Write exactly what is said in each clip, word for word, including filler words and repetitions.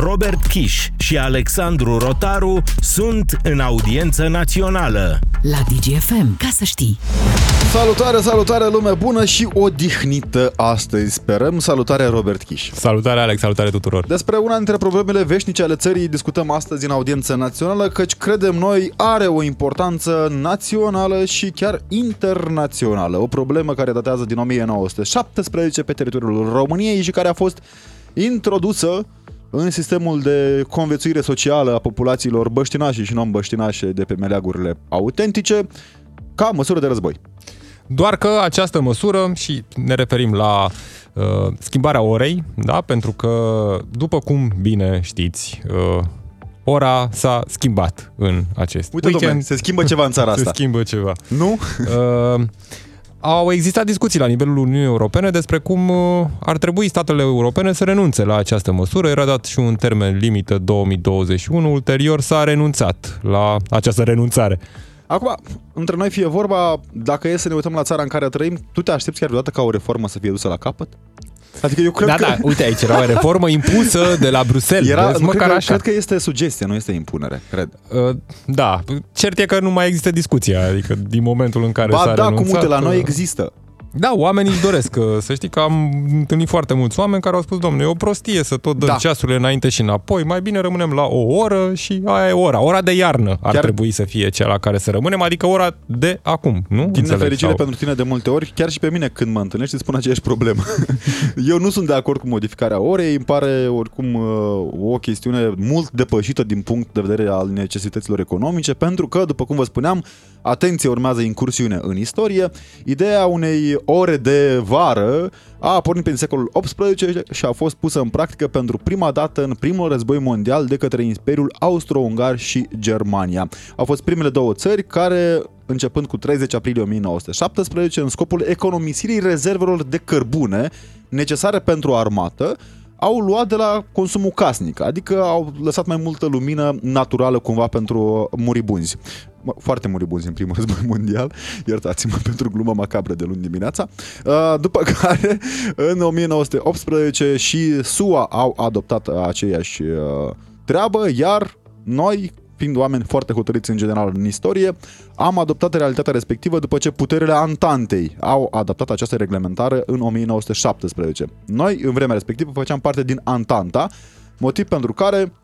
Robert Kiș și Alexandru Rotaru sunt în audiență națională. La D G F M, ca să știi. Salutare, salutare, lume bună și odihnită astăzi, sperăm. Salutare, Robert Kiș. Salutare, Alex, salutare tuturor. Despre una dintre problemele veșnice ale țării discutăm astăzi în audiență națională, căci credem noi are o importanță națională și chiar internațională. O problemă care datează din o mie nouă sute șaptesprezece pe teritoriul României și care a fost introdusă în sistemul de conviețuire socială a populațiilor băștinașe și non-băștinașe de pe meleagurile autentice, ca măsură de război. Doar că această măsură, și ne referim la uh, schimbarea orei, da? Pentru că, după cum bine știți, uh, ora s-a schimbat în acest Uite, weekend. dom'le, se schimbă ceva în țara asta. Se schimbă ceva. Nu? Uh, Au existat discuții la nivelul Uniunii Europene despre cum ar trebui statele europene să renunțe la această măsură. Era dat și un termen limită două mii douăzeci și unu, ulterior s-a renunțat la această renunțare. Acum, între noi fie vorba, dacă e să ne uităm la țara în care trăim, tu te aștepți chiar deodată ca o reformă să fie dusă la capăt? Adică eu cred da, că... da, uite aici era o reformă impusă de la Bruxelles. Era, vezi, nu, măcar cred, că, așa. cred că este sugestie, nu este impunere, cred. Uh, da, cert e că nu mai există discuția, adică din momentul în care ba, s-a da, renunțat... cum uite, la noi există. Da, oamenii își doresc. Să știi că am întâlnit foarte mulți oameni care au spus, domnule, e o prostie să tot dăm da. ceasurile înainte și înapoi, mai bine rămânem la o oră și aia e ora. Ora de iarnă ar chiar trebui să fie cea la care să rămânem, adică ora de acum, nu? Din nefericire sau... pentru tine de multe ori, chiar și pe mine când mă întâlnești îți spun aceeași problemă. Eu nu sunt de acord cu modificarea orei, îmi pare oricum o chestiune mult depășită din punct de vedere al necesităților economice, pentru că, după cum vă spuneam, atenție, urmează incursiune în istorie. Ideea unei ore de vară a pornit prin secolul optsprezece și a fost pusă în practică pentru prima dată în primul război mondial de către Imperiul Austro-Ungar și Germania. Au fost primele două țări care, începând cu treizeci aprilie o mie nouă sute șaptesprezece, în scopul economisirii rezervelor de cărbune necesare pentru armată, au luat de la consumul casnic, adică au lăsat mai multă lumină naturală cumva pentru muribunzi. Foarte muribunzi în primul război mondial, iertați-mă pentru gluma macabră de luni dimineața. După care, în o mie nouă sute optsprezece și S U A au adoptat aceeași treabă, iar noi, fiind oameni foarte hotărâți în general în istorie, am adoptat realitatea respectivă după ce puterile Antantei au adaptat această reglementare în o mie nouă sute șaptesprezece. Noi, în vremea respectivă, făceam parte din Antanta, motiv pentru care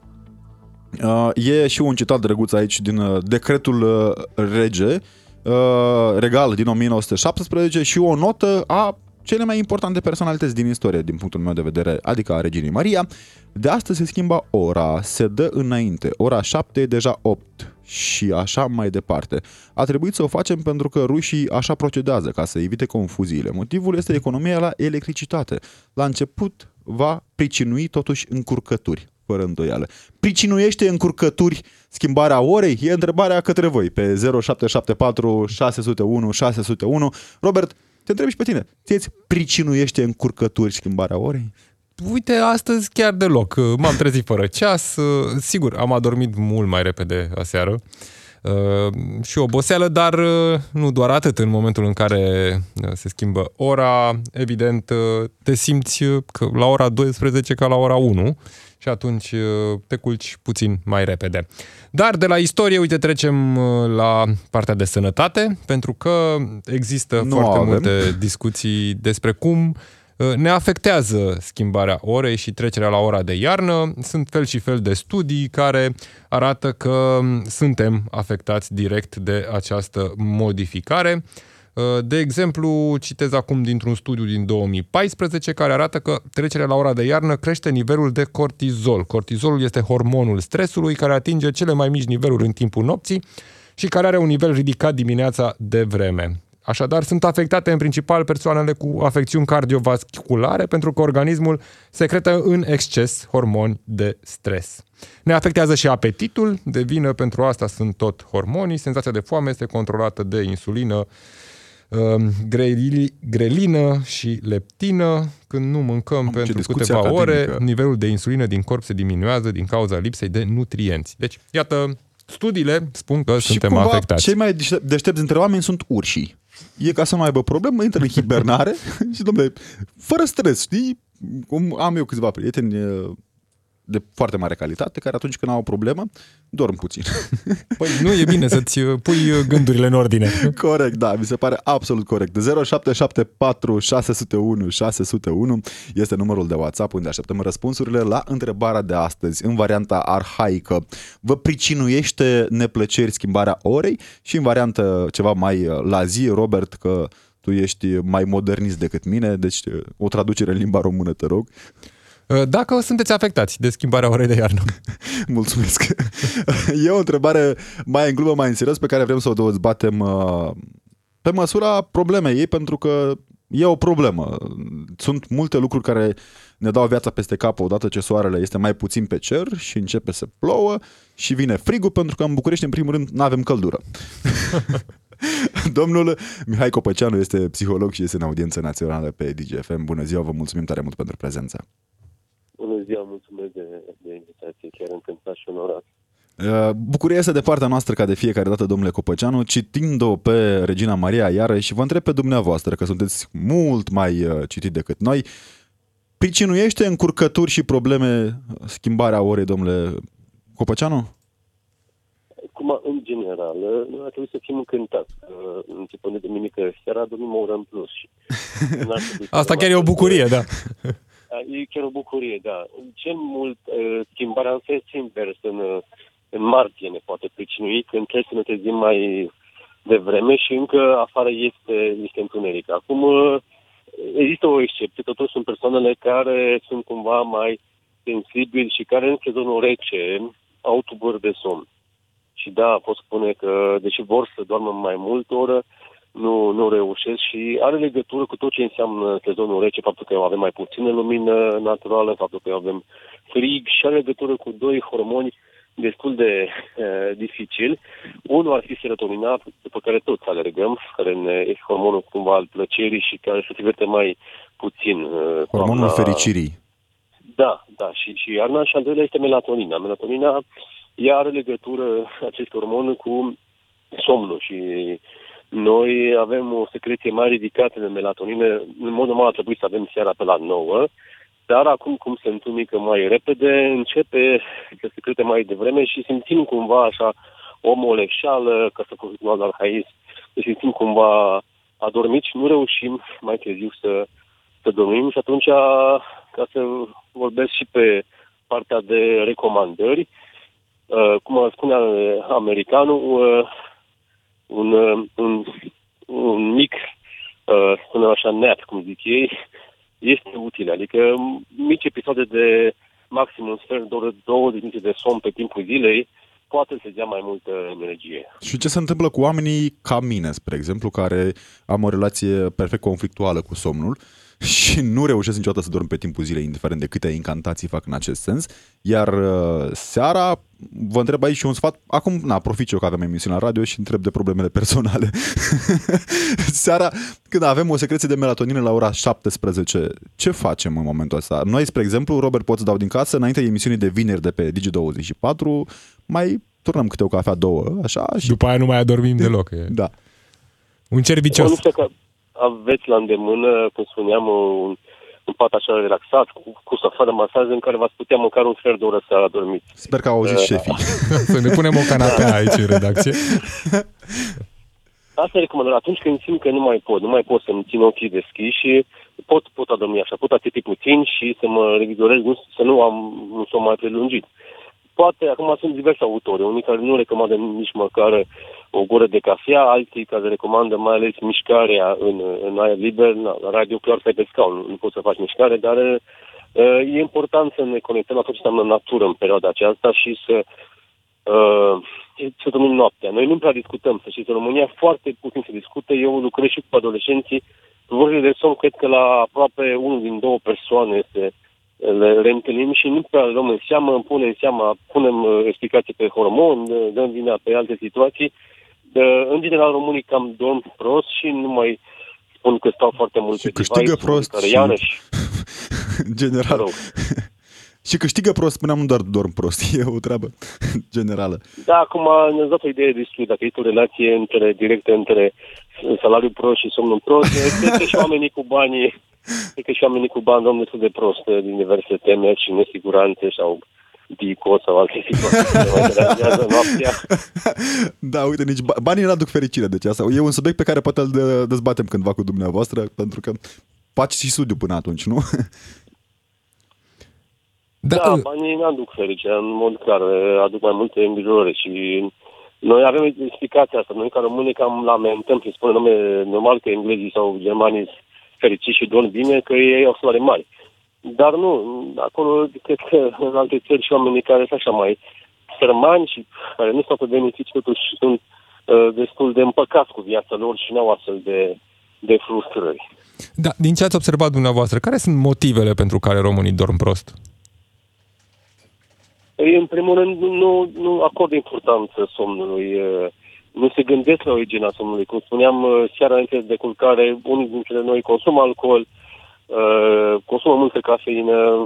uh, e și un citat drăguț aici din uh, decretul uh, rege, uh, regal din o mie nouă sute șaptesprezece și o notă a cele mai importante personalități din istorie, din punctul meu de vedere, adică a reginei Maria. De astăzi se schimba ora, se dă înainte, ora șapte e deja opt și așa mai departe. A trebuit să o facem pentru că rușii așa procedează, ca să evite confuziile. Motivul este economia la electricitate. La început va pricinui totuși încurcături, fără îndoială. Pricinuiește încurcături schimbarea orei? E întrebarea către voi pe zero șapte șapte patru șase zero unu șase zero unu. Robert, te întreb și pe tine. Ție-ți pricinuiește încurcături schimbarea orei? Uite, astăzi chiar deloc. M-am trezit fără ceas. Sigur, am adormit mult mai repede aseară. Și oboseală, dar nu doar atât. În momentul în care se schimbă ora, evident, te simți că la ora douăsprezece ca la ora unu și atunci te culci puțin mai repede. Dar de la istorie, uite, trecem la partea de sănătate, pentru că există nu foarte avem. multe discuții despre cum ne afectează schimbarea orei și trecerea la ora de iarnă. Sunt fel și fel de studii care arată că suntem afectați direct de această modificare. De exemplu, citez acum dintr-un studiu din două mii paisprezece care arată că trecerea la ora de iarnă crește nivelul de cortizol. Cortizolul este hormonul stresului care atinge cele mai mici niveluri în timpul nopții și care are un nivel ridicat dimineața de vreme. Așadar, sunt afectate în principal persoanele cu afecțiuni cardiovasculare pentru că organismul secretă în exces hormoni de stres. Ne afectează și apetitul, de vină pentru asta sunt tot hormonii, senzația de foame este controlată de insulină, grelină și leptină. Când nu mâncăm Am pentru câteva academică. ore, nivelul de insulină din corp se diminuează din cauza lipsei de nutrienți. Deci, iată, studiile spun că și suntem cumva afectați. Cei mai deștepți dintre oameni sunt urșii. E ca să nu aibă probleme, intră în hibernare și, dom'le, fără stres, știi? Cum am eu câțiva prieteni de foarte mare calitate, care atunci când au o problemă, dorm puțin. Păi nu e bine să-ți pui gândurile în ordine. Corect, da, mi se pare absolut corect. zero șapte șapte patru șase zero unu șase zero unu este numărul de WhatsApp unde așteptăm răspunsurile la întrebarea de astăzi. În varianta arhaică, vă pricinuiește neplăceri schimbarea orei? Și în variantă ceva mai la zi, Robert, că tu ești mai modernist decât mine, deci o traducere în limba română, te rog. Dacă sunteți afectați de schimbarea orei de iarnă. Mulțumesc. E o întrebare mai în glumă, mai în serios, pe care vrem să o dezbatem pe măsura problemei ei, pentru că e o problemă. Sunt multe lucruri care ne dau viața peste cap odată ce soarele este mai puțin pe cer și începe să plouă și vine frigul, pentru că în București, în primul rând, nu avem căldură. Domnul Mihai Copăceanu este psiholog și este în audiență națională pe D G F M. Bună ziua, vă mulțumim tare mult pentru prezență. Bună ziua, mulțumesc de, de invitație, chiar încântat și onorat. Bucuria este de partea noastră ca de fiecare dată, domnule Copăceanu, citind-o pe Regina Maria iarăși și vă întreb pe dumneavoastră, că sunteți mult mai citit decât noi, pricinuiește încurcături și probleme schimbarea orei, domnule Copăceanu? Cum, în general, noi ar trebui să fim încântați. Începând de duminică seara, dormim o oră în plus. Și asta chiar e o bucurie, da. E chiar o bucurie, da. Cel mult, schimbarea în sens invers, în, în martie ne poate pricinui, când trebuie să ne trezim mai devreme și încă afară este, este întuneric. Acum, există o excepție, totuși sunt persoanele care sunt cumva mai sensibili și care în sezonul rece au tulburări de somn. Și da, pot spune că, deși vor să doarmă mai mult oră, nu, nu reușesc și are legătură cu tot ce înseamnă sezonul rece, faptul că avem mai puțină lumină naturală, faptul că avem frig și are legătură cu doi hormoni destul de uh, dificili. Unul ar fi serotonina, după care toți alergăm, care ne, este hormonul cumva al plăcerii și care se diverte mai puțin. Uh, hormonul toamna... fericirii. Da, da, și, și iarna, și al doilea este melatonina. Melatonina, ea are legătură, acest hormon, cu somnul și noi avem o secreție mai ridicată de melatonină. În mod normal ar trebui să avem seara pe la nouă, dar acum cum se întumică mai repede, începe să se secrete mai devreme și simțim cumva așa o moleșeală, ca să continuăm la arhaism, să simțim cumva adormit și nu reușim mai târziu să, să dormim și atunci, ca să vorbesc și pe partea de recomandări, uh, cum spune americanul, uh, un, un, un mic, uh, spunem așa, nap, cum zic ei, este util. Adică mici episoade de maxim un sfert de oră, două de minute de somn pe timpul zilei poate să dea mai multă energie. Și ce se întâmplă cu oamenii ca mine, spre exemplu, care am o relație perfect conflictuală cu somnul și nu reușesc niciodată să dorm pe timpul zilei, indiferent de câte incantații fac în acest sens, iar uh, seara vă întreb aici și un sfat, acum, na, profit eu că avem emisiune la radio și întreb de problemele personale. Seara, când avem o secreție de melatonină la ora șaptesprezece, ce facem în momentul ăsta? Noi, spre exemplu, Robert, pot să dau din casă, înainte emisiunii de vineri de pe Digi douăzeci și patru, mai turnăm câte o cafea, două, așa. Și după aia nu mai adormim deloc. E... Da. Un cer vicios. Nu știu că aveți la îndemână, cum spuneam, un, un pat așa relaxat, cu, cu sofă de masaj în care v-ați putea măcar un sfert de oră să adormiți. Sper că au auzit uh, șefii. Să ne punem o canapea aici în redacție. Asta e recomandarea. Atunci când simt că nu mai pot, nu mai pot să-mi țin ochii deschiși și pot, pot adormi așa, pot ațepi puțin și să mă revigorez, nu, să nu am un somn mai prelungit. Poate, acum sunt diverse autori, unii care nu recomandă nici măcar o gură de cafea, alții care recomandă mai ales mișcarea în, în aer liber, la radio clar stai pe scaun, nu poți să faci mișcare, dar uh, e important să ne conectăm la tot ce înseamnă natură în perioada aceasta și să, uh, să dormim noaptea. Noi nu prea discutăm, să știți, în România foarte puțin se discută, eu lucrez și cu adolescenții, vorbele de somn, cred că la aproape unul din două persoane este le reîntâlnim și nu prea luăm în seamă, îmi pune în seamă, punem uh, explicații pe hormon, dăm vina pe alte situații. Uh, în general, românii cam dorm prost și nu mai spun că stau foarte mult și pe câștigă device, prost care și... iarăși... general. Și câștigă prost, spuneam, nu doar dorm prost, e o treabă generală. Da, acum ne-ați dat o idee despre dacă este o relație între, directă între salariul prost și somnul prost. Cred că și oamenii cu banii, cred că și oamenii cu bani dorm destul de prost din diverse temeri și nesiguranțe sau Dico sau alte situații mai deranjează noaptea. Da, uite, nici banii nu aduc fericire, deci asta e un subiect pe care poate îl dezbatem cândva cu dumneavoastră, pentru că faci și studiu până atunci, nu? Da, da, banii nu aduc fericire, în mod clar, aduc mai multe îngrijorări și noi avem explicația asta. Noi ca români cam lamentăm și spunem normal că englezii sau germanii sunt fericiți și dorm bine, că ei au salarii mari. Dar nu, acolo cred că în alte țări și oamenii care sunt așa mai sărmani și care nu s-au pe beneficii, totuși sunt uh, destul de împăcați cu viața lor și nu au astfel de, de frustrări. Da, din ce ați observat dumneavoastră, care sunt motivele pentru care românii dorm prost? În primul rând, nu, nu acordă importanță somnului, nu se gândesc la o igienă a somnului. Cum spuneam, seara înainte de culcare, unii dintre noi consumă alcool, consumă multă cafeină,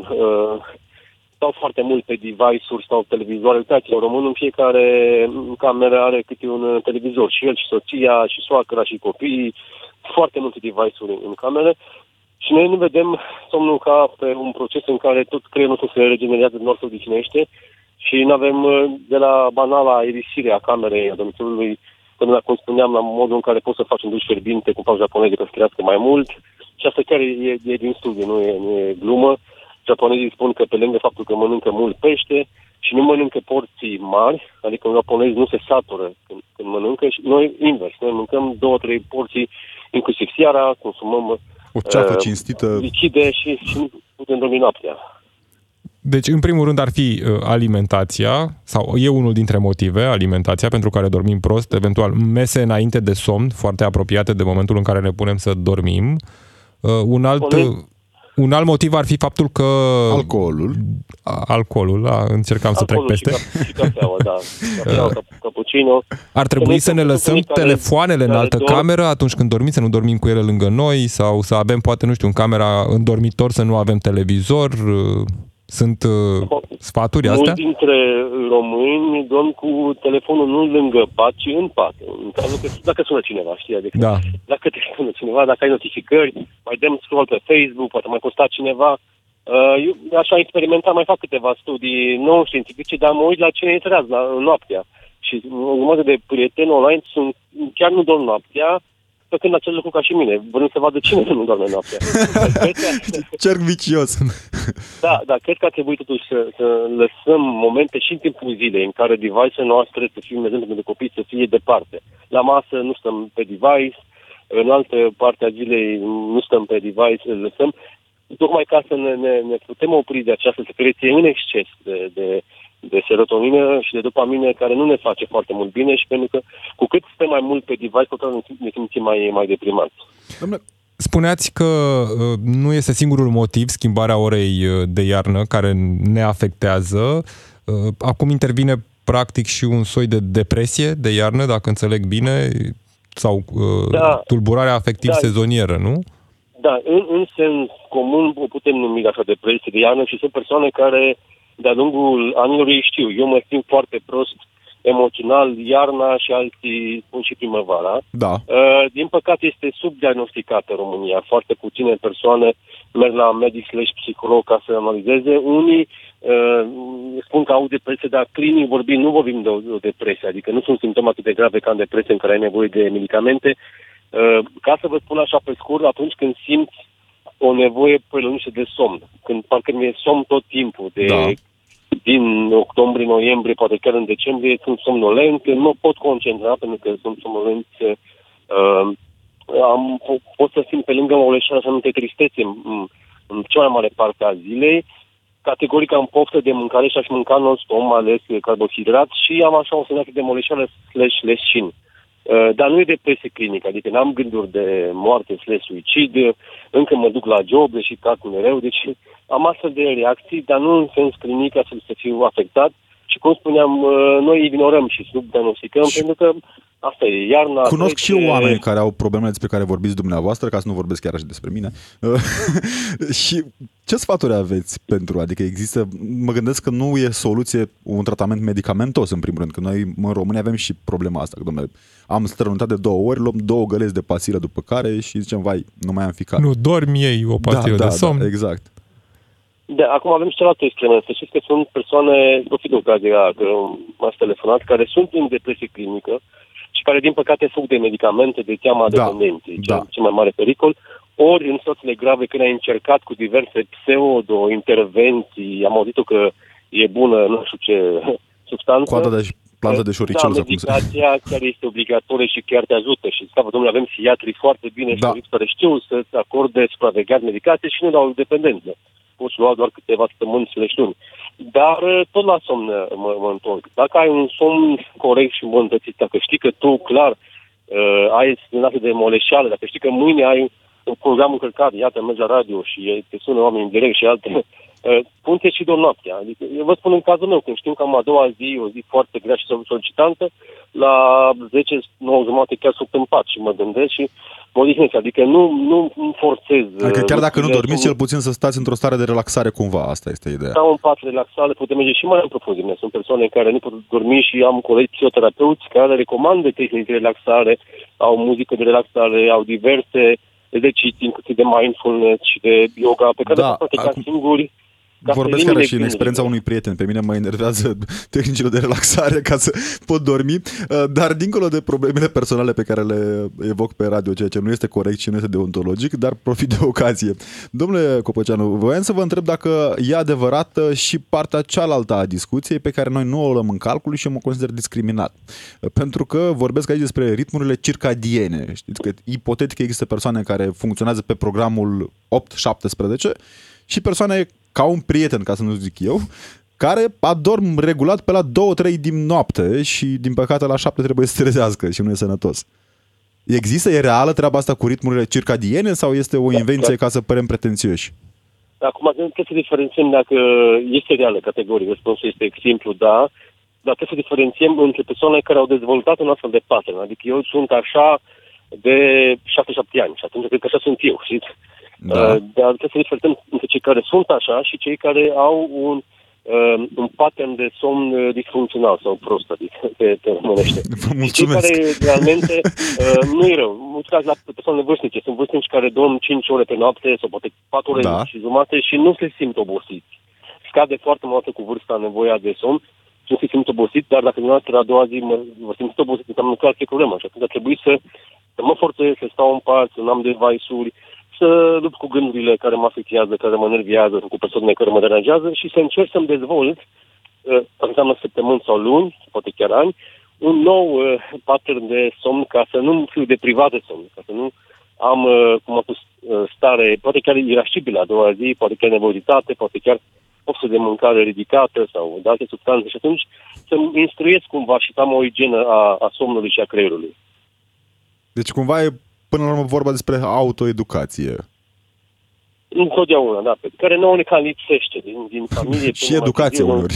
stau foarte mult pe device-uri sau televizoare. Uitați-vă, românul în fiecare cameră are câte un televizor, și el, și soția, și soacra, și copiii, foarte multe device-uri în cameră. Și noi nu vedem somnul ca pe un proces în care tot creierul nostru se regenerează, doar se odihnește și nu avem de la banala aerisire a camerei, a domiciliului, până la, cum spuneam, la modul în care poți să faci un duș fierbinte cu pau japoneze ca să crească mai mult. Și asta chiar e, e din studiu, nu e, nu e glumă. Japonezii spun că pe lângă faptul că mănâncă mult pește și nu mănâncă porții mari, adică un japonez nu se satură când, când mănâncă, și noi invers, noi mâncăm două, trei porții, inclusiv seara, consumăm o ceafă cinstită, lichide și, și putem dormi noaptea. Deci, în primul rând, ar fi alimentația, sau e unul dintre motive, alimentația, pentru care dormim prost, eventual mese înainte de somn, foarte apropiate de momentul în care ne punem să dormim. Un alt, un alt motiv ar fi faptul că... Alcoolul. Alcoolul, da, încercam Alcoolul să trec peste. Și cafeaua, da. Cafeaua, cappuccino. Ar trebui să ne lăsăm telefoanele în altă cameră atunci când dormim, să nu dormim cu ele lângă noi, sau să avem, poate, nu știu, în camera, în dormitor, să nu avem televizor. Sunt uh, sfaturi astea? Mulți dintre români dorm cu telefonul nu lângă pat, ci în pat. În cazul că, dacă sună cineva, știi? Adică da. Dacă te sună cineva, dacă ai notificări, mai dăm scroll pe Facebook, poate mai posta cineva. Uh, eu așa experimentat, mai fac câteva studii non-științifice, dar mă uit la ce intrează la noaptea. Și o grămadă de prieteni online sunt, chiar nu dorm noaptea, făcând acel lucru ca și mine, vrând să vadă cine nu doarme noaptea. Cerc vicios. Da, dar cred că ar trebui totuși să, să lăsăm momente și în timpul zilei în care device-ele noastre să fie, de exemplu, pentru copii, să fie departe. La masă nu stăm pe device, în altă parte a zilei nu stăm pe device, îl lăsăm, tocmai ca să ne, ne, ne putem opri de această secreție în exces de, de de serotonină și de dopamină, care nu ne face foarte mult bine, și pentru că cu cât stăm mai mult pe device, cu atât ne simțim mai, mai deprimați. Spuneați că uh, nu este singurul motiv, schimbarea orei de iarnă, care ne afectează. Uh, acum intervine practic și un soi de depresie de iarnă, dacă înțeleg bine, sau uh, da, tulburarea afectiv-sezonieră, da, nu? Da, în, în sens comun o putem numi așa depresie de iarnă și sunt persoane care de-a lungul anilor ei știu. Eu mă simt foarte prost emoțional iarna și alții spun și primăvara. Da. Uh, din păcate este subdiagnosticată în România. Foarte puține persoane merg la medic slash psiholog ca să analizeze. Unii uh, spun că au depresie, dar clinic vorbind nu vorbim de o, de o depresie, adică nu sunt simptome atât de grave ca în depresie în care ai nevoie de medicamente. Uh, ca să vă spun așa pe scurt, atunci când simți o nevoie prelungită de somn, când parcă mi-e somn tot timpul, de da. din octombrie, noiembrie, poate chiar în decembrie, sunt somnolent, nu pot concentra pentru că sunt somnolent. Uh, am, pot să simt pe lângă o leșeală așa numită tristețe în, în cea mai mare parte a zilei. Categoric am poftă de mâncare și aș mânca non-stop, mai ales carbohidrat, și am așa o senzație de moleșeală slash leșin. Uh, dar nu e depresie clinică, adică n-am gânduri de moarte slash suicid, încă mă duc la job, deși cac mereu, deci am astfel de reacții, dar nu în sens clinic, astfel să fiu afectat. Și cum spuneam, uh, noi ignorăm și subdiagnosticăm, și pentru că asta e iarna. Cunosc trece... și eu oameni care au problemele despre care vorbiți dumneavoastră, ca să nu vorbesc chiar așa despre mine. Și ce sfaturi aveți pentru? Adică există, mă gândesc că nu e soluție un tratament medicamentos, în primul rând, că noi în România avem și problema asta, că domnule, am strănutat de două ori, luăm două găleți de pastilă după care și zicem, vai, nu mai am ficat. Nu, dormi, ei o pastilă da, de da, somn. Da, exact. Da, acum avem și cealaltă extremă. Să știți că sunt persoane, profit de ocazia că m-ați telefonat, care sunt în depresie clinică și care, din păcate, fug de medicamente, de teama Da, dependenței, da. cel, cel mai mare pericol. Ori în situațiile grave, când ai încercat cu diverse pseudo-intervenții, am auzit-o că e bună, nu știu ce substanță. Coada de planta de șoricel. Da, sau cum se... medicația chiar este obligatorie și chiar te ajută. Și scapă, domnule, avem psihiatrii foarte bine Da. și care știu să-ți acorde supravegheat medicație și nu dau dependență. Poți lua doar câteva săptămâni și luni. Dar tot la somn mă, mă întorc. Dacă ai un somn corect și îmbunătățit, dacă știi că tu, clar, uh, ai senzație de moleșeală, dacă știi că mâine ai un program încărcat, iată, mergi la radio și te sună oameni în direct și alte, uh, pun-te și doar noaptea. Adică, eu vă spun în cazul meu, când știu că am a doua zi, o zi foarte grea și solicitantă, la zece, nouă jumate chiar sunt în pat și mă gândesc și mă odihnesc. Adică nu, nu forțez. Adică chiar dacă nu dormiți, cum... cel puțin să stați într-o stare de relaxare cumva, asta este ideea. Stau în pat relaxare, putem merge și mai în profunzime. Sunt persoane care nu pot dormi și am colegi psihoterapeuți care recomandă tehnici de relaxare, au muzică de relaxare, au diverse exerciții, inclusiv de mindfulness și de yoga, pe care Da, le pot practica acum- singuri. ca să Vorbesc elimine care și în gândurile. experiența unui prieten. Pe mine mă enervează tehnicile de relaxare ca să pot dormi, dar dincolo de problemele personale pe care le evoc pe radio, ceea ce nu este corect și nu este deontologic, dar profit de ocazie. Domnule Copăceanu, voiam să vă întreb dacă e adevărată și partea cealaltă a discuției pe care noi nu o luăm în calcul și eu mă consider discriminat. Pentru că vorbesc aici despre ritmurile circadiene. Știți că ipotetic există persoane care funcționează pe programul opt șaptesprezece și persoane ca un prieten, ca să nu zic eu, care adorm regulat pe la două trei din noapte și, din păcate, la șapte trebuie să se trezească și nu e sănătos. Există, e reală treaba asta cu ritmurile circadiene sau este o invenție ca să părem pretențioși? Acum trebuie să diferențiem dacă este reală categorie. Răspunsul este simplu, da, dar trebuie să diferențiem între persoane care au dezvoltat un astfel de pattern. Adică eu sunt așa de șapte șapte ani și atunci cred că așa sunt eu, știți? Da. Uh, dar trebuie să diferențiem între cei care sunt așa și cei care au un, uh, un pattern de somn disfuncțional sau prost, adică pe, pe românește. Vă mulțumesc. Cei care realmente uh, nu e rău. Mulți caz la persoane vârstnice. Sunt vârstnici care dorm cinci ore pe noapte sau poate patru ore Da. și jumate și nu se simt obosiți. Scade foarte mult cu vârsta nevoia de somn și nu se simt obosit, dar dacă dumneavoastră a doua zi mă, vă simțiți obosit, înseamnă că e problemă. Și atunci ar trebui să, să mă forțez, să stau în pat, să n-am device-uri, să lupt cu gândurile care mă afectează, care mă nerviază, cu persoanele care mă deranjează și să încerc să-mi dezvolt, asta înseamnă săptămâni sau luni, poate chiar ani, un nou uh, pattern de somn ca să nu fiu deprivat de somn, ca să nu am, uh, cum am spus, uh, stare, poate chiar irascibilă a doua zi, poate chiar nervozitate, poate chiar oftă de mâncare ridicată sau de alte substanțe și atunci să-mi instruiesc cumva și să am o igienă a, a somnului și a creierului. Deci cumva e până la urmă vorba despre autoeducație. Întotdeauna, da, pe care nouă ne cam lipsește din, din familie. Și educație uneori.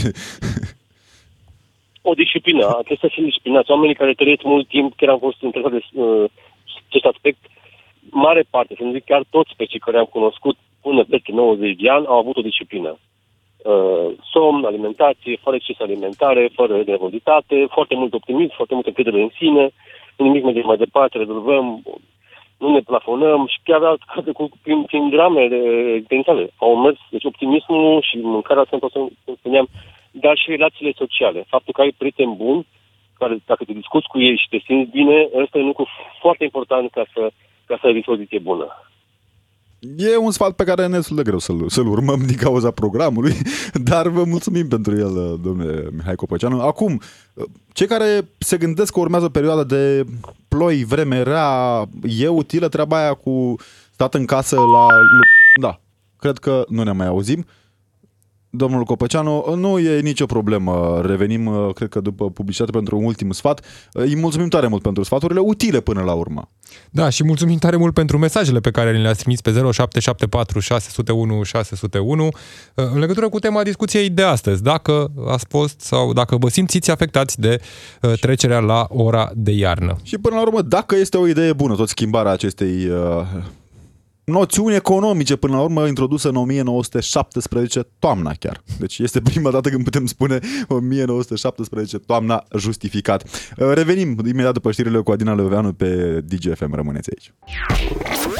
O disciplină, trebuie să fim disciplinați. Oamenii care trăiesc mult timp, chiar am fost interesat de uh, acest aspect, mare parte, să nu zic chiar toți pe cei care am cunoscut până peste nouăzeci de ani au avut o disciplină. Uh, somn, alimentație, fără exces alimentare, fără nervozitate, foarte mult optimism, foarte multă încredere în sine, nimic mai de mai departe, rezolvăm, nu ne plafonăm și chiar altădată cu prin, prin dramele existențiale. Au mers, deci optimismul și mâncarea sănătoasă, cum spuneam, dar și relațiile sociale. Faptul că ai prieteni buni, care dacă te discuți cu ei și te simți bine, ăsta e un lucru foarte important ca să, ca să ai dispoziție bună. E un sfat pe care ne destul de greu să-l, să-l urmăm din cauza programului, dar vă mulțumim pentru el, domnule Mihai Copăceanu. Acum, cei care se gândesc că urmează o perioadă de ploi, vreme rea, e utilă treaba aia cu stat în casă la... Da, cred că nu ne mai auzim. Domnul Copăceanu, nu e nicio problemă. Revenim, cred că după publicitate, pentru un ultim sfat. Îi mulțumim tare mult pentru sfaturile utile până la urmă. Da, și mulțumim tare mult pentru mesajele pe care le-ați trimis pe zero șapte șapte patru șase zero unu șase zero unu în legătură cu tema discuției de astăzi. Dacă ați fost sau dacă vă simțiți afectați de trecerea la ora de iarnă. Și până la urmă, dacă este o idee bună, tot schimbarea acestei... Uh... noțiuni economice, până la urmă, introdusă în o mie nouă sute șaptesprezece, toamna chiar. Deci este prima dată când putem spune o mie nouă sute șaptesprezece, toamna justificat. Revenim imediat după știrile cu Adina Leoveanu pe D G F M. Rămâneți aici.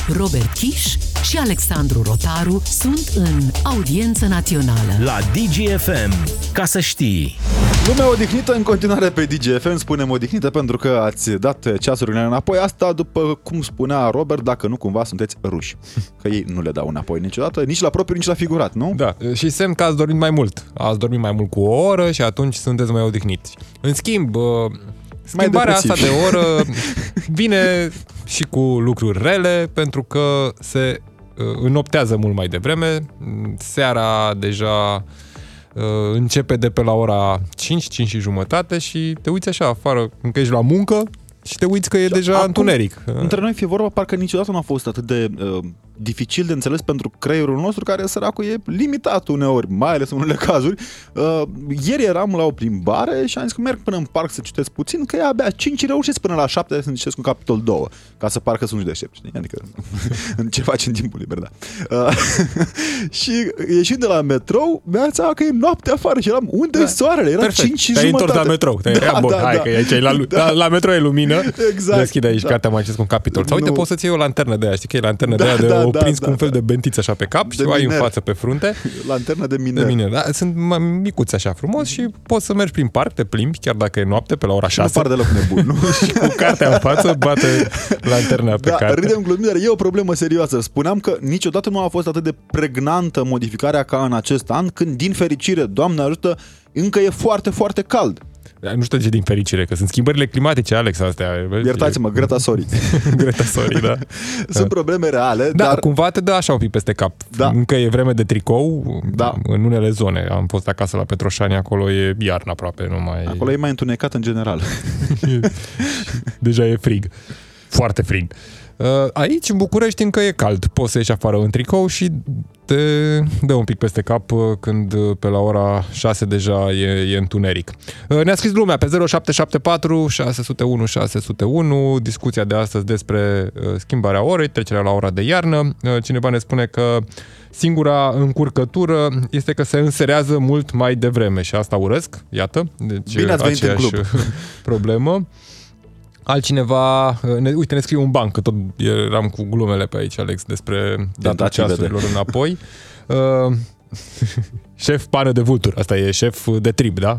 Robert Kiș și Alexandru Rotaru sunt în audiență națională la D G F M. Ca să știi. Lumea odihnită în continuare pe D G F M, spunem odihnită pentru că ați dat ceasurile înapoi. Asta, după cum spunea Robert, dacă nu cumva sunteți ruși. Că ei nu le dau înapoi niciodată, nici la propriu, nici la figurat, nu? Da, și semn că ați dormit mai mult. Ați dormit mai mult cu o oră și atunci sunteți mai odihniți. În schimb, schimbarea asta de oră vine și cu lucruri rele, pentru că se înnoptează mult mai devreme. Seara deja începe de pe la ora cinci, cinci și jumătate și te uiți așa afară, încă ești la muncă și te uiți că e și deja acum, întuneric. Între noi fie vorba, parcă niciodată nu a fost atât de uh, dificil de înțeles pentru creierul nostru, care, săracul, e limitat uneori, mai ales în unele cazuri. Uh, ieri eram la o plimbare și am zis că merg până în parc să citesc puțin, că e abia cinci reușesc până la șapte să citesc un capitol doi, ca să parcă sunt deștept, știi? Adică ce faci în timpul liber, da. Uh, și ieșind de la metrou, mi-a zis că e noapte afară și eram, unde da. e soarele? Era cinci și jumătate. Te-ai întors la metrou. Da, bun, da, hai, da. că aici e la, da. la, la metrou e lumină. Exact. Deschide aici, da. cartea, mai citesc un capitol. Sau uite, nu. poți să-ți iei o lanternă de aia, știi că e lanternă Da, de aia de da, o da, prins da, cu un fel da. de bentiță așa pe cap și o ai în față pe frunte. Lanternă de miner. De miner, da? Sunt mai micuți așa frumos și poți să mergi prin parc, te plimbi, chiar dacă e noapte, pe la ora șase. Nu par deloc nebun, nu? Și cu cartea în față bate lanterna pe da, carte. Râdem glumit, dar e o problemă serioasă. Spuneam că niciodată nu a fost atât de pregnantă modificarea ca în acest an, când, din fericire, Doamne ajută, încă e foarte, foarte cald. Nu știu de ce din fericire, că sunt schimbările climatice, Alex, astea. Iertați-mă, Greta Sorry. Greta Sorry, da. Sunt probleme reale, da, dar... cumva te dă așa un pic peste cap. Da. Încă e vreme de tricou, da. În unele zone. Am fost acasă la Petroșani, acolo e iarnă aproape. Nu mai... Acolo e mai întunecat în general. Deja e frig. Foarte frig. Aici, în București, încă e cald. Poți să ieși afară în tricou și te dă un pic peste cap când pe la ora șase deja e, e întuneric. Ne-a scris lumea pe zero șapte șapte patru șase zero unu șase zero unu discuția de astăzi despre schimbarea orei, trecerea la ora de iarnă. Cineva ne spune că singura încurcătură este că se înserează mult mai devreme și asta urăsc, iată. Deci bine ați venit în club. Problemă. Altcineva, ne, uite, ne scrie un banc, că tot eram cu glumele pe aici, Alex, despre data ceasurilor înapoi. Uh, șef pană de vulturi, asta e șef de trib, da?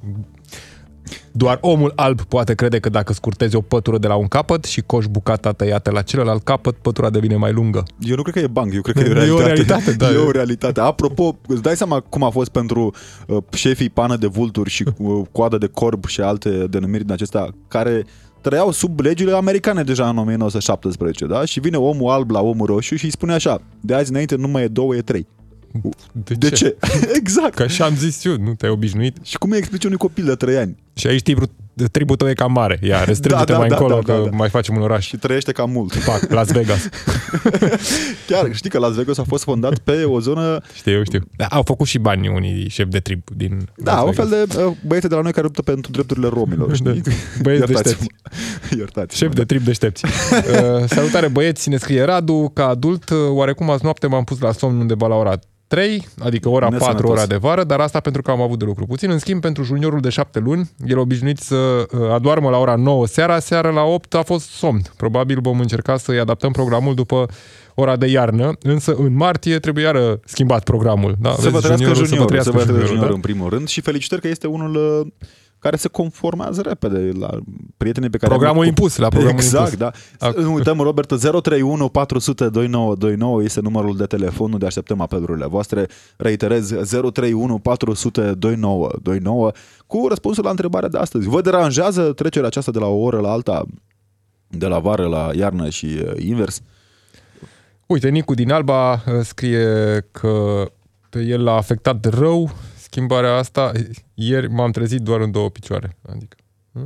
Doar omul alb poate crede că dacă scurtezi o pătură de la un capăt și coși bucata tăiată la celălalt capăt, pătura devine mai lungă. Eu nu cred că e banc, eu cred că e o realitate. E o realitate, da. E o realitate. Apropo, îți dai seama cum a fost pentru uh, șefii pană de vulturi și uh, coadă de corb și alte denumiri din acestea, care trăiau sub legile americane deja în o mie nouă sute șaptesprezece, da? Și vine omul alb la omul roșu și îi spune așa: de azi înainte nu mai e două, e trei. De, de ce? ce? Exact. Că așa am zis eu, nu te-ai obișnuit. Și cum îi explici unui copil de trei ani? Și aici tribul, tribul tău e cam mare. Ia, restrânge-te da, da, mai da, încolo, da, da, că da. mai facem un oraș. Și trăiește cam mult. Pac, Las Vegas. Chiar, știi că Las Vegas a fost fondat pe o zonă... Știu, eu știu. Da, au făcut și bani unii șefi de trib din Da, Las un Vegas. fel de uh, băieți de la noi care luptă pentru drepturile romilor, știi? Băieți deștepți. Iertați. Șef de trib deștepți. uh, salutare băieți, ne scrie Radu. Ca adult, oarecum azi noapte m-am pus la somn undeva la ora trei, adică ora patru, ora de vară, dar asta pentru că am avut de lucru puțin. În schimb, pentru juniorul de șapte luni, el obișnuit să adoarmă la ora nouă seara, seara la opt a fost somn. Probabil vom încerca să-i adaptăm programul după ora de iarnă, însă în martie trebuie iară schimbat programul. Da? Să vă trăiască juniorul, să vă trăiască juniorul, juniorul da? în primul rând și felicitări că este unul care se conformează repede la prietenii pe care... Programul impus, la programul exact, impus. Da. Ac- nu uităm, Robert, zero trei unu patru zero zero doi nouă doi nouă este numărul de telefon unde așteptăm apelurile voastre. Reiterez, zero trei unu patru zero zero doi nouă doi nouă cu răspunsul la întrebarea de astăzi. Vă deranjează trecerea aceasta de la o oră la alta, de la vară la iarnă și invers? Uite, Nicu din Alba scrie că pe el l-a afectat rău schimbarea asta. Ieri m-am trezit doar în două picioare. Adică...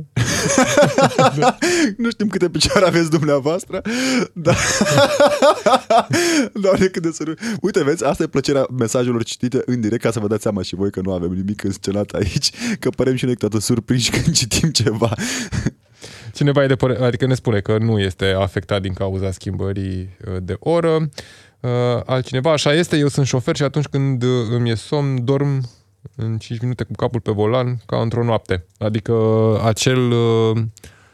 Nu știm câte picioare aveți dumneavoastră, dar... Doamne, cât de sărut. Uite, vezi, asta e plăcerea mesajelor citite în direct, ca să vă dați seama și voi că nu avem nimic înscenat aici, că părem și noi toată surprinși când citim ceva. Cineva e de părere, adică ne spune că nu este afectat din cauza schimbării de oră. Altcineva, așa este, eu sunt șofer și atunci când îmi e somn, dorm în cinci minute cu capul pe volan ca într-o noapte. Adică acel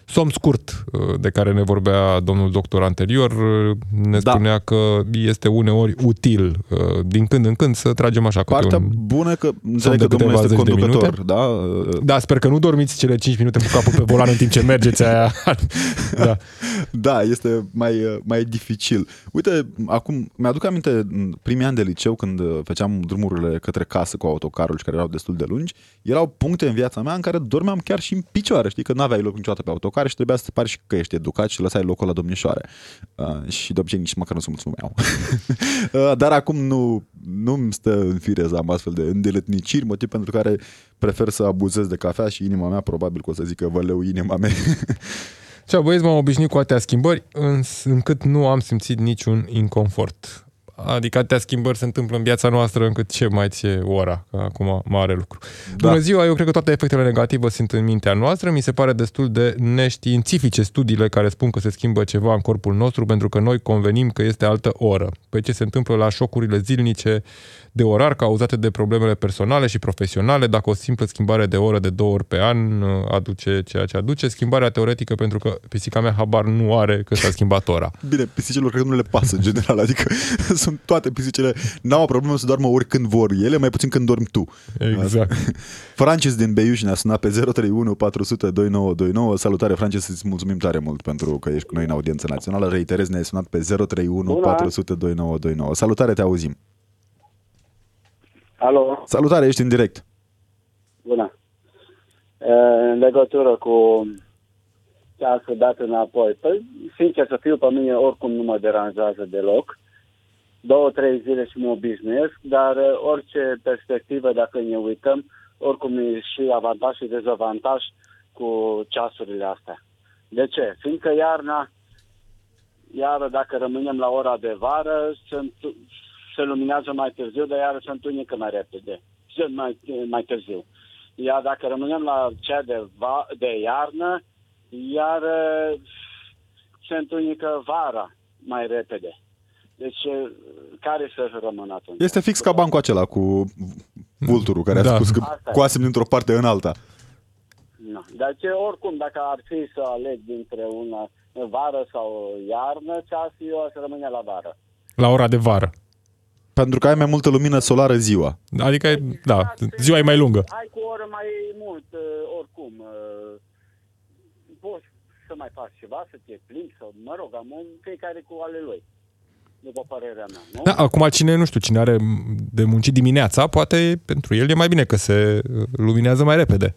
somn scurt de care ne vorbea domnul doctor anterior ne Da. spunea că este uneori util din când în când să tragem așa câte Partea un... bună că înțeleg de că domnul câteva este zeci de conducător, minute. da? Da, sper că nu dormiți cele cinci minute cu capul pe volan în timp ce mergeți aia. Da. Da, este mai, mai dificil. Uite, acum mi-aduc aminte în primii ani de liceu când făceam drumurile către casă cu autocarul și care erau destul de lungi, erau puncte în viața mea în care dormeam chiar și în picioare, știi, că n-aveai loc niciodată pe autocar și trebuia să te pari și că ești educat și lăsai locul la domnișoare. Uh, și de obicei nici măcar nu se mulțumeau. uh, dar acum nu, nu-mi stă în fire să am astfel de îndeletniciri, motiv pentru care prefer să abuzez de cafea și inima mea probabil că o să zică văleu inima mea. Cea, băieți, m-am obișnuit cu atâtea schimbări încât nu am simțit niciun inconfort. Adică atâtea schimbări se întâmplă în viața noastră încât ce mai ție ora, că acum mare lucru. Da. Bună ziua, eu cred că toate efectele negative sunt în mintea noastră. Mi se pare destul de neștiințifice studiile care spun că se schimbă ceva în corpul nostru pentru că noi convenim că este altă oră. Păi ce se întâmplă la șocurile zilnice de orar cauzate de problemele personale și profesionale, dacă o simplă schimbare de oră de două ori pe an aduce ceea ce aduce, schimbarea teoretică pentru că pisica mea habar nu are că s-a schimbat ora. Bine, pisicilor cred că nu le pasă în general, adică sunt toate pisicile, n-au o problemă să doarmă oricând vor ele, mai puțin când dormi tu. Exact. Francis din Beiuș ne-a sunat pe zero trei unu patru zero zero doi nouă doi nouă. Salutare, Francis, îți mulțumim tare mult pentru că ești cu noi în audiență națională. Reiterez, ne-ai sunat pe zero trei unu patru zero zero doi nouă doi nouă. Salutare, te auzim. Alo, Salutare, ești în direct. bună. În legătură cu ceasul dat înapoi, păi, sincer să fiu, pe mine oricum nu mă deranjează deloc. Două, trei zile și mă obișnuiesc, dar orice perspectivă, dacă ne uităm, oricum e și avantaj și dezavantaj cu ceasurile astea. De ce? Fiindcă iarna, iară dacă rămânem la ora de vară, sunt, se luminează mai târziu, dar iară se întunecă mai repede, mai, mai târziu. Iar dacă rămânem la cea de, va, de iarnă, iar se întunecă vara mai repede. Deci, care să rămână atunci? Este fix ca bancul acela cu vulturul care a Da. spus că coasem dintr-o parte în alta. No. Dar ce, oricum, dacă ar fi să aleg dintre una vară sau iarnă, ceasul eu aș rămâne la vară. La ora de vară. Pentru că ai mai multă lumină solară ziua. Adică, da, ziua e mai lungă. Ai cu o oră mai mult, oricum. Poți să mai faci ceva, să te plimbi, sau, mă rog, am fiecare cu ale lui. După părerea mea, nu? Da, acum cine, nu știu, cine are de muncit dimineața, poate pentru el e mai bine că se luminează mai repede.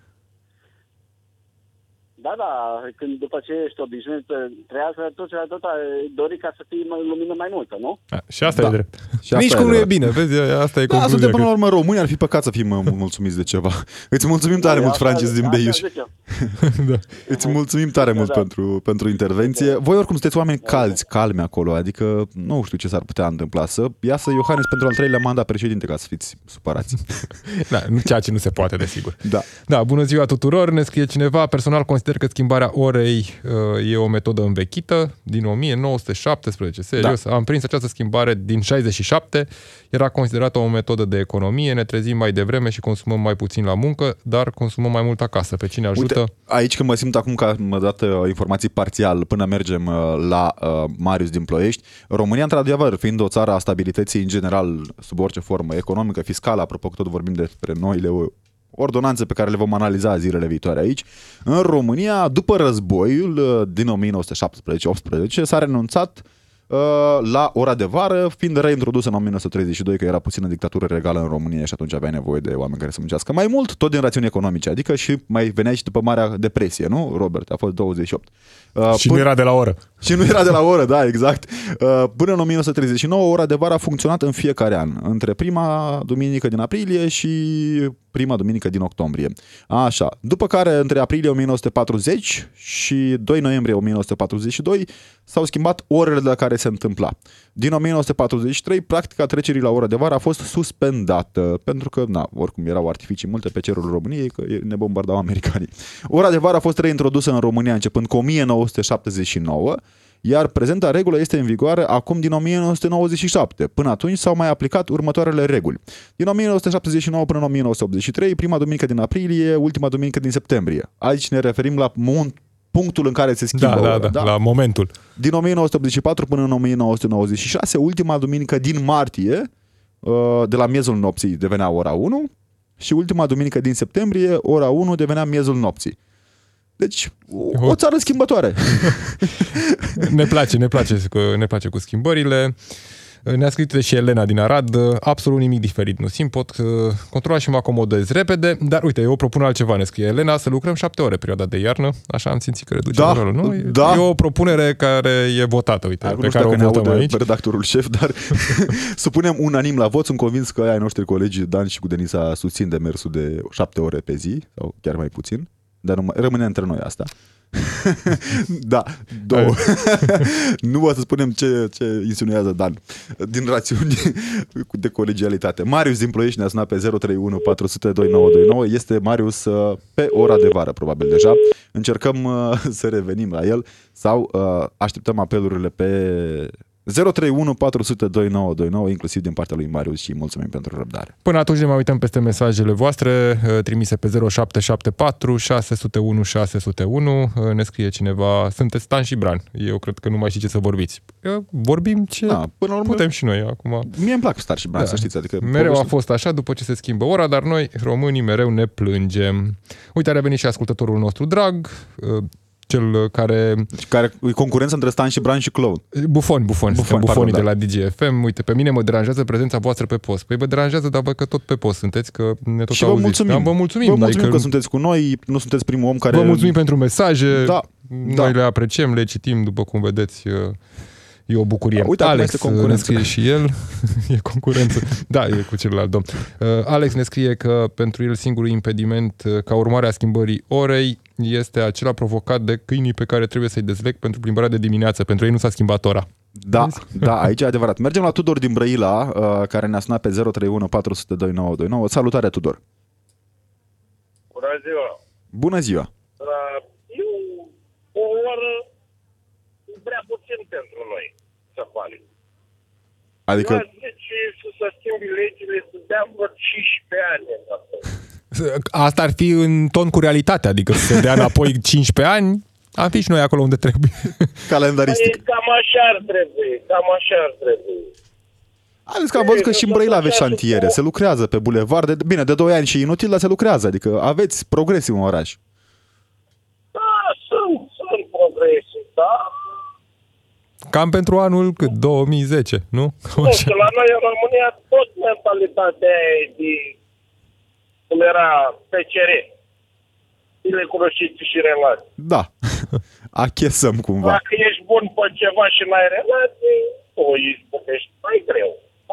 Da, da, când după ce ești obișnuit, trează, tot, tot ai dori ca să fie lumină mai multă, nu? A, și asta Da. e drept. Și asta Nici e cum nu e adevărat. bine, vezi, asta e Da, concluzia. suntem până la că... urmă români, ar fi păcat să fim mulțumiți de ceva. Îți mulțumim tare mult, Asta- Francis din asta Beiuș. zic eu. da. Îți mulțumim tare mult Da. pentru, pentru intervenție. Voi oricum sunteți oameni calzi, calmi acolo, adică nu știu ce s-ar putea întâmpla. Să iasă Iohannis pentru al treilea mandat președinte ca să fiți supărați. Da, nu, ceea ce nu se poate, desigur. Da. Da, bună ziua tuturor, ne scrie cineva, personal consider că schimbarea orei uh, e o metodă învechită, din o mie nouă sute șaptesprezece, serios, da. Am prins această schimbare din șaizeci și șapte, era considerată o metodă de economie, ne trezim mai devreme și consumăm mai puțin la muncă, dar consumăm mai mult acasă. Pe cine ajută? Uite, aici când mă simt acum că m-a dat uh, informații parțial până mergem uh, la uh, Marius din Ploiești, România, într-adevăr, fiind o țară a stabilității în general, sub orice formă economică, fiscală, apropo că tot vorbim despre noile ordonanțe pe care le vom analiza zilele viitoare aici, în România, după războiul uh, din o mie nouă sute șaptesprezece optsprezece, s-a renunțat la ora de vară, fiind reintrodusă în o mie nouă sute treizeci și doi, că era puțină dictatură regală în România și atunci aveai nevoie de oameni care să muncească mai mult, tot din rațiuni economice, adică și mai venea și după Marea Depresie, nu, Robert? A fost douăzeci și opt. Uh, și până... nu era de la oră. Și nu era de la oră, da, exact. Uh, până în o mie nouă sute treizeci și nouă, ora de vară a funcționat în fiecare an, între prima duminică din aprilie și prima duminică din octombrie. Așa. După care, între aprilie o mie nouă sute patruzeci și doi noiembrie o mie nouă sute patruzeci și doi, s-au schimbat orele de la care se întâmpla. Din o mie nouă sute patruzeci și trei, practica trecerii la ora de vară a fost suspendată, pentru că, na, oricum erau artificii multe pe cerul României, că ne bombardau americanii. Ora de vară a fost reintrodusă în România începând cu o mie nouă sute șaptezeci și nouă, iar prezenta regulă este în vigoare acum din o mie nouă sute nouăzeci și șapte. Până atunci s-au mai aplicat următoarele reguli. Din o mie nouă sute șaptezeci și nouă până în o mie nouă sute optzeci și trei, prima duminică din aprilie, ultima duminică din septembrie. Aici ne referim la punctul în care se schimbă Da, da, ora, da, da, la momentul. Din o mie nouă sute optzeci și patru până în o mie nouă sute nouăzeci și șase, ultima duminică din martie, de la miezul nopții devenea ora unu și ultima duminică din septembrie, ora unu devenea miezul nopții. Deci, o, o țară schimbătoare. Ne place, ne place, ne place cu schimbările. Ne-a scris și Elena din Arad, absolut nimic diferit, nu simt, pot controla și mă acomodez repede, dar uite, eu propun altceva, ne scrie Elena, să lucrăm șapte ore perioada de iarnă, așa am simțit că reduce da, rolul, nu? Da. E o propunere care e votată, uite, Ar, pe care o votăm aici. Redactorul șef, dar supunem unanim la vot, sunt convins că ai noștri colegi Dan și cu Denisa susțin demersul de șapte ore pe zi, sau chiar mai puțin, dar rămâne între noi asta. Da, două. Nu o să spunem ce, ce insinuează Dan din rațiuni de colegialitate. Marius din Ploiești ne-a sunat pe zero trei unu patru zero zero doi nouă doi nouă. Este Marius pe ora de vară, probabil deja. Încercăm uh, să revenim la el sau uh, așteptăm apelurile pe zero trei unu patru zero zero doi nouă doi nouă, inclusiv din partea lui Marius, și mulțumim pentru răbdare. Până atunci ne mai uităm peste mesajele voastre trimise pe zero șapte șapte patru șase zero unu șase zero unu. Ne scrie cineva, sunteți Stan și Bran. Eu cred că nu mai știți ce să vorbiți. Vorbim ce da, până la urmă, putem și noi acum. Mie îmi plac Stan și Bran, da, să știți. Adică mereu povestim. A fost așa după ce se schimbă ora, dar noi, românii, mereu ne plângem. Uite, a revenit și ascultătorul nostru drag, cel care... care e concurență între Stan și Bran și Clown. Bufoni, bufoni, bufoni bufonii pardon, de la D G F M. Uite, pe mine mă deranjează prezența voastră pe post. Păi vă deranjează, dar vă că tot pe post sunteți, că ne tot și auziți. Vă mulțumim. Da, vă mulțumim, vă mulțumim adică că sunteți cu noi, nu sunteți primul om care... Vă mulțumim pentru mesaje, da, noi da. le apreciem, le citim, după cum vedeți... E o bucurie. Uite, Alex ne scrie și el. E concurență. Da, e cu celălalt domn. Alex ne scrie că pentru el singurul impediment ca urmare a schimbării orei este acela provocat de câinii pe care trebuie să-i dezleg pentru plimbarea de dimineață. Pentru ei nu s-a schimbat ora. Da, da, aici e adevărat. Mergem la Tudor din Brăila, care ne-a sunat pe zero trei unu patru zero zero doi nouă doi nouă. Salutare, Tudor! Bună ziua! Bună ziua! Eu o oră prea puțin pentru noi să pare. Adică... Eu zice să se schimbi legile să dea vreo cincisprezece ani. Asta ar fi în ton cu realitatea, adică să se dea înapoi cincisprezece ani, am fi și noi acolo unde trebuie. Calendaristic. Păi, cam așa ar trebui, cam așa ar trebui. Ales că am văzut că și în Brăila aveți șantiere, se lucrează pe bulevard, de, bine, de doi ani și inutil, dar se lucrează, adică aveți progresii în oraș. Da, sunt, sunt progresii, da. Cam pentru anul cât? două mii zece, nu? Nu știu, la noi în România tot mentalitatea aia de cum era P C R. Bine cunoștințe și relații. Da. Achesăm cumva. Dacă ești bun pe ceva și n-ai relații, o izbutești mai greu.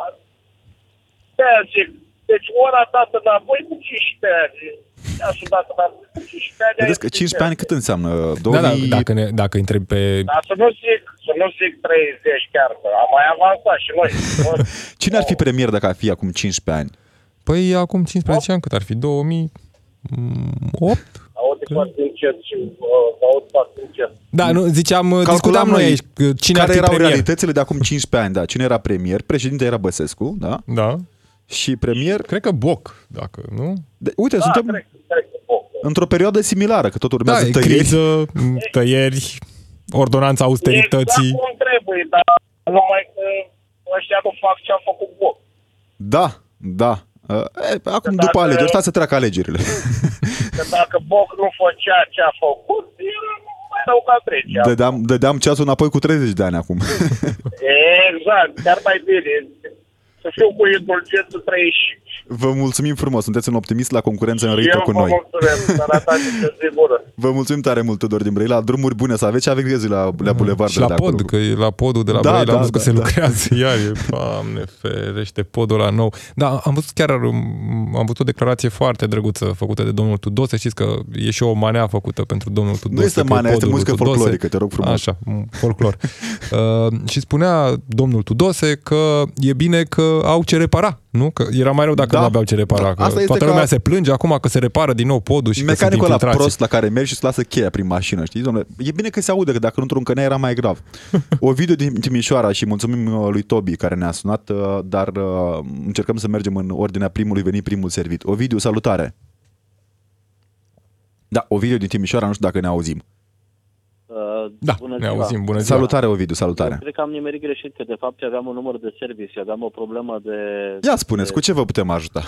De-aia zic, deci ora dată înapoi cu cincisprezece ani. Ea și dată înapoi cu cincisprezece ani. Vedeți că cincisprezece ani cât înseamnă? două mii... Da, da, dacă, ne, dacă întrebi pe... Dar să nu zic, să nu zic treizeci chiar, că am mai avansat și noi. Cine ar fi premier dacă ar fi acum cincisprezece ani? Păi acum cincisprezece ani cât ar fi? două mii opt? Aud foarte încet și aud foarte încet. Da, nu, ziceam, Calculam discutam noi aici cine care ar fi erau premier. realitățile de acum cincisprezece ani, da. Cine era premier? Președinte era Băsescu, da? Da. Și premier... Cred că Boc, dacă, nu? De, uite, Da, suntem cred, cred că Boc. într-o perioadă similară, că tot Da, urmează e tăieri. criză, tăieri, ordonanța austerității. Exact cum trebuie, dar numai că ăștia nu fac ce a făcut Boc. Da, da. E, acum Că după dacă- alegeri, stați să treacă alegerile. Că dacă Boc nu făcea ce a făcut, era mai rău ca trecea. Dădeam, dădeam ceasul înapoi cu treizeci de ani acum. Exact, chiar mai bine. Să fiu cu indulgență treizeci și cinci. Vă mulțumim frumos, sunteți un optimist la concurență înrăită Eu cu vă noi. mulțumesc, sănătate și zi bună. Vă mulțumim tare mult, Tudor din Brăila. Drumuri bune să aveți și aveți grijă la, la bulevardele Și la de acolo. pod, că e la podul de la Da, Brăila, da, am văzut că da, se da. lucrează iar. E, Doamne ferește, podul ăla nou. Da, am văzut chiar, am văzut o declarație foarte drăguță făcută de domnul Tudose. Știți că e și o manea făcută pentru domnul Tudose. Nu este că e manea, este podul lui muzică Tudose. folclorică, te rog frumos. Așa, folclor. uh, și spunea domnul Tudose că e bine că au ce repara, nu? Că era mai rău dacă Da. nu aveau ce repara. Că Asta este toată ca- lumea se plânge acum că se repară din nou podul și că sunt Mecanicul ăla infiltrații. prost la care mergi și îți lasă cheia prin mașină, știi? Dom'le, e bine că se aude, că dacă nu truncănea era mai grav. Ovidiu din Timișoara și mulțumim uh, lui Tobi care ne-a sunat, uh, dar uh, încercăm să mergem în ordinea primului venit, primul servit. Ovidiu, salutare! Da, Ovidiu din Timișoara, nu știu dacă ne auzim. Uh, Da, bună ne ziua. auzim. Bună ziua. Salutare, Ovidiu, salutare. Eu cred că am nimerit greșit, că de fapt aveam un număr de service și aveam o problemă de... Ia spuneți, de... cu ce vă putem ajuta?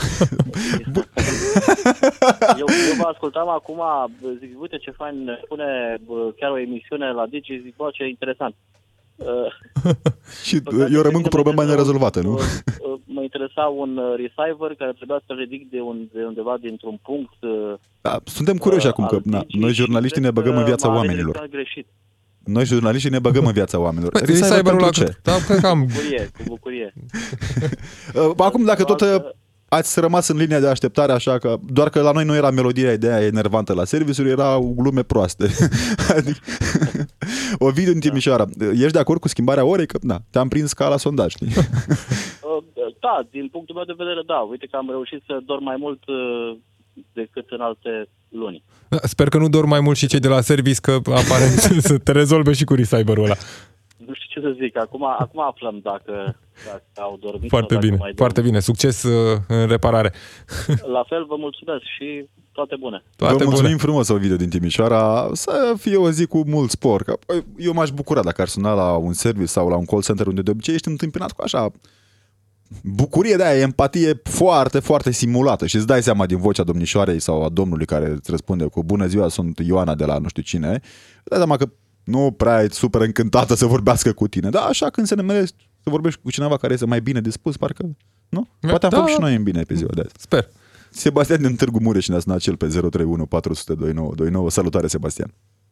eu, eu vă ascultam acum, zic, uite ce fain ne pune chiar o emisiune la Digi, zic, bă, ce interesant. Uh, Și eu rămân cu problema nerezolvată, nu? Mă interesa un receiver care trebuia să ridic de, un, de undeva dintr-un punct. Da, suntem curioși uh, acum, că na, noi jurnaliștii ne băgăm în viața oamenilor. Noi jurnaliștii ne băgăm în viața oamenilor. Păi, receiverul la ce? Da, cred că am... Cu bucurie, cu bucurie. Acum, dacă tot ați rămas în linia de așteptare, așa că doar că la noi nu era melodia de aia enervantă la serviciuri, erau glume proaste. Adică, Ovidiu din Timișoara, ești de acord cu schimbarea orei? Că, na, te-am prins ca la sondaj, știi? Da, din punctul meu de vedere, da. Uite că am reușit să dorm mai mult decât în alte luni. Da, sper că nu dorm mai mult și cei de la service, că aparent să te rezolve și cu receiverul ăla. Nu știu ce să zic. Acum, acum aflăm dacă, dacă au dormit. Foarte sau dacă bine, mai foarte bine. Succes uh, în reparare. La fel, vă mulțumesc și toate bune. Toate vă mulțumim bune. frumos, Ovidiu din Timișoara. Să fie o zi cu mult spor. Că eu m-aș bucura dacă ar suna la un service sau la un call center unde de obicei ești întâmpinat cu așa bucurie de aia, empatie foarte, foarte simulată și îți dai seama din vocea domnișoarei sau a domnului care îți răspunde cu bună ziua, sunt Ioana de la nu știu cine, îți dai seama că nu prea e super încântată să vorbească cu tine, dar așa când se nemerești să vorbești cu cineva care este mai bine dispus, parcă, nu? Poate am da, făcut și noi în bine pe ziua de azi. Sper. Sebastian din Târgu Mureș ne-a sunat cel pe zero trei unu patru zero zero doi nouă doi nouă. Salutare, Sebastian.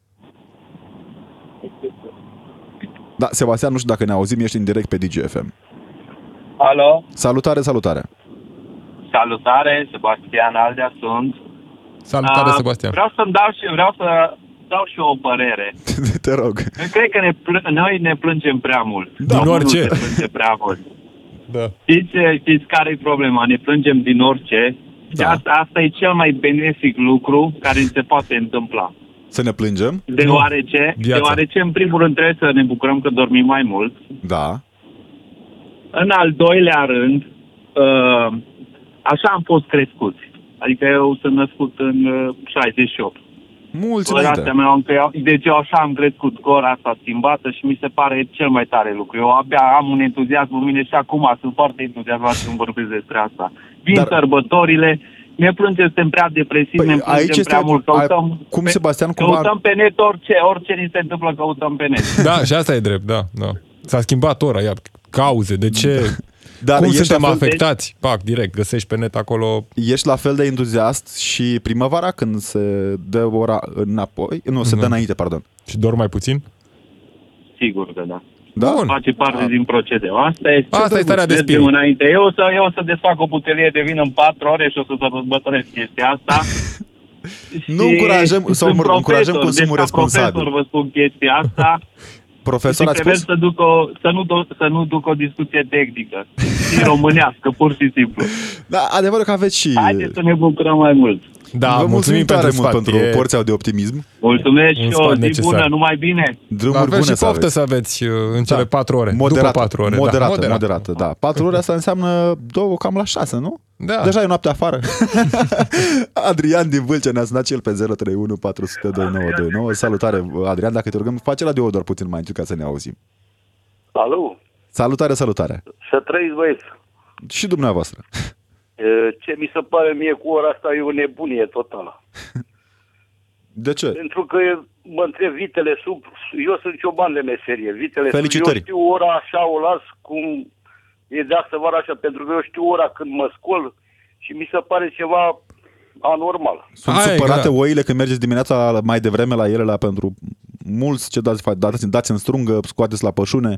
Da, Sebastian, nu știu dacă ne auzim, ești în direct pe Digi F M. Alo? Salutare, salutare. Salutare, Sebastian Aldea sunt. Salutare, uh, Sebastian. Vreau să dau și vreau să dau și o părere. Te rog. Eu cred că ne pl- noi ne plângem prea mult. Din orice. Ne plângem prea mult. Da. Știți, știți care e problema? Ne plângem din orice. Da. Și asta, asta e cel mai benefic lucru care se poate întâmpla. Să ne plângem? Deoarece, deoarece în primul rând trebuie să ne bucurăm că dormim mai mult. Da. În al doilea rând, uh, așa am fost crescuți. Adică eu sunt născut în uh, șaizeci și opt. Mulți înainte. Mea, deci eu așa am crescut cu ora asta schimbată și mi se pare cel mai tare lucru. Eu abia am un entuziasm în mine și acum sunt foarte entuziasmat când vorbesc despre asta. Vin Dar... sărbătorile, ne plângem, suntem prea depresivi, păi, ne plângem prea mult. Căutăm, cum, pe, Sebastian, căutăm cumva... pe net orice, orice ni se întâmplă, căutăm pe net. Da, și asta e drept, da, da. S-a schimbat ora, iar cauze, de ce... Dar cum suntem fel... afectați? Pac, direct, găsești pe net acolo... Ești la fel de entuziast și primăvara când se dă ora înapoi? Nu, se nu. dă înainte, pardon. Și dormi mai puțin? Sigur că da. Da? Bun. Face parte da. din procedeu. Asta e, Asta e starea de spirit. Înainte. Eu o să, eu o să desfac o butelie de vin în patru ore și o să sărbătoresc chestia asta. Nu încurajăm, sau mă rog, încurajăm consumul responsabil. Profesor, vă spun chestia asta. Profesor, ați spus? Să, duc o, să, nu, să nu duc o discuție tehnică, și românească, pur și simplu. Da, adevărul că aveți și... Haideți să ne bucurăm mai mult. Da, vă mulțumim, mulțumim tare pentru mult sfat. pentru e... porția de optimism. Mulțumesc și o zi necesar. bună, numai bine. Drumuri bune și să poftă aveți. să aveți în cele da. patru ore. Moderată, după patru ore. moderată, da. Moderată, moderată, da. Patru ore asta înseamnă două cam la șase, nu? Da. Deja e noapte afară. Adrian din Vâlcea ne-a sunat cel pe zero trei unu patru zero zero doi nouă doi nouă. Salutare, Adrian, dacă te rugăm, face radio doar puțin mai încet ca să ne auzim. Alo? Salutare, salutare. Să trăiți, băieți. Și dumneavoastră. Ce mi se pare mie cu ora asta e o nebunie totală. De ce? Pentru că mă întreb vitele sub... Eu sunt cioban de meserie. Vitele Felicitări. sub... Eu știu ora așa, o las cum e de asta vară așa. Pentru că eu știu ora când mă scol și mi se pare ceva anormal. Sunt Hai, supărate da. oile când mergeți dimineața mai devreme la ele, la pentru mulți ce dați, dați, dați în strungă, scoateți la pășune.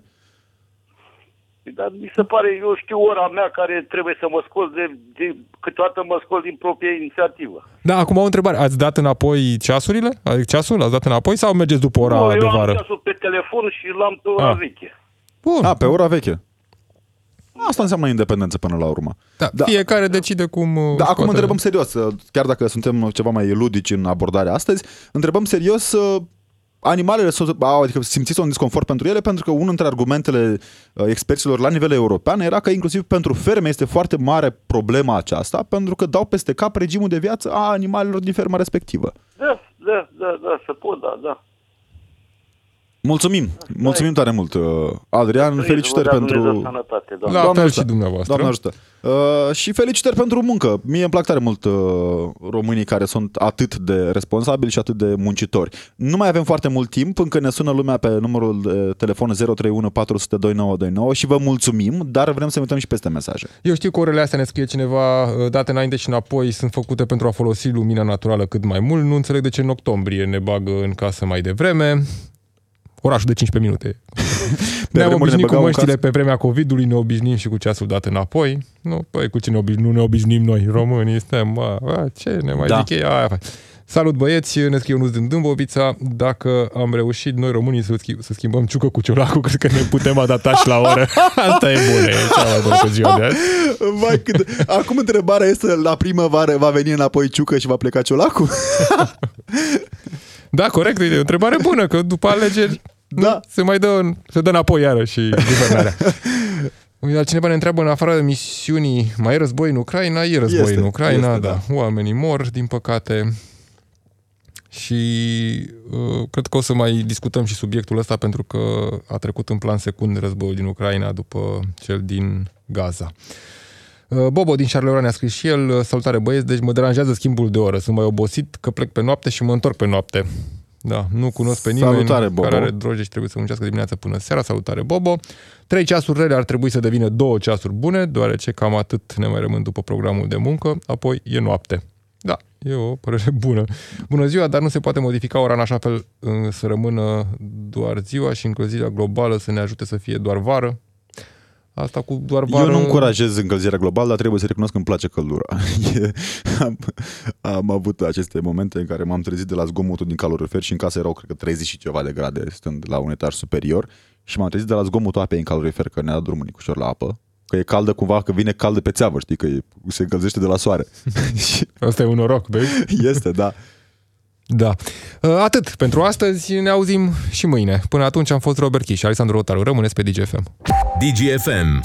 Dar mi se pare, eu știu ora mea care trebuie să mă scol de, de câteodată mă scol din propria inițiativă. Da, acum o întrebare. Ați dat înapoi ceasurile? Adică ceasul? Ați dat înapoi sau mergeți după ora nu, de eu vară? am ceasul pe telefon și l-am pe ora ah. veche. Bun. A, pe ora veche. Asta înseamnă independență până la urmă. Da, da. Fiecare decide cum... Da, scoate... acum întrebăm serios, chiar dacă suntem ceva mai ludici în abordarea astăzi, întrebăm serios... Animalele au, adică simțiți un disconfort pentru ele, pentru că unul dintre argumentele experților la nivel european era că inclusiv pentru ferme este foarte mare problema aceasta, pentru că dau peste cap regimul de viață a animalelor din ferma respectivă. Da, da, da, da, se pot, da, da. Mulțumim, mulțumim tare mult, Adrian, Mulțumim, felicitări pentru... Sănătate, La Doamne fel ajută. și dumneavoastră. Doamne ajută. Uh, și felicitări pentru muncă. Mie îmi plac tare mult uh, românii care sunt atât de responsabili și atât de muncitori. Nu mai avem foarte mult timp, încă ne sună lumea pe numărul de telefon zero trei unu patru zero zero doi nouă doi nouă și vă mulțumim, dar vrem să uităm și peste mesaje. Eu știu că orele astea, ne scrie cineva, date înainte și înapoi, sunt făcute pentru a folosi lumina naturală cât mai mult. Nu înțeleg de ce în octombrie ne bagă în casă mai devreme. Orașul de cincisprezece minute. Ne-am obișnuit cu măștile pe vremea COVID-ului, ne obișnim și cu ceasul dat înapoi. Nu, păi cu ce ne obișnim? Nu ne obișnim noi, românii, suntem, bă, bă, ce ne mai da. zic ei? Aia. Salut băieți, ne scriu Ionuț din Dâmbovița. Dacă am reușit noi românii să, schimb, să schimbăm ciucă cu ciolacul, cred că ne putem adapta și la oră. Asta e bună, e cea mai bună cu ziua de azi. Vai, cât... Acum întrebarea este, la primăvară va veni înapoi ciucă și va pleca ciolacul? Da, corect, e o întrebare bună, că după alegeri da. se mai dă, se dă înapoi iară și guvernarea. Cineva ne întreabă, în afară de misiunii, mai e război în Ucraina? E război este, în Ucraina, este, da. da. Oamenii mor, din păcate. Și uh, cred că o să mai discutăm și subiectul ăsta, pentru că a trecut în plan secund războiul din Ucraina după cel din Gaza. Uh, Bobo din Charleroi ne-a scris și el, salutare băieți, deci mă deranjează schimbul de oră. Sunt mai obosit că plec pe noapte și mă întorc pe noapte. Da, nu cunosc pe nimeni salutare, care are droge și trebuie să muncească dimineața până seara. Salutare, Bobo. Trei ceasuri rele ar trebui să devină două ceasuri bune, deoarece cam atât ne mai rămân după programul de muncă, apoi e noapte. Da, e o părere bună. Bună ziua, dar nu se poate modifica ora în așa fel să rămână doar ziua și încălzirea globală să ne ajute să fie doar vară. Asta cu doar vară... Eu nu încurajez încălzirea globală, dar trebuie să recunosc că îmi place căldura. am, am avut aceste momente în care m-am trezit de la zgomotul din calorifer și în casă erau, cred că, treizeci și ceva de grade, stând la un etaj superior, și m-am trezit de la zgomotul apei în calorifer, că ne-a dat drumul nicușor la apă, că e caldă cumva, că vine caldă pe țeavă, știi, că e, se încălzește de la soare. Asta e un noroc, baby. Este, da. Da. Atât pentru astăzi, ne auzim și mâine. Până atunci am fost Robert Chi și Alexandru Rotaru. Rămâneți pe D G F M. D G F M.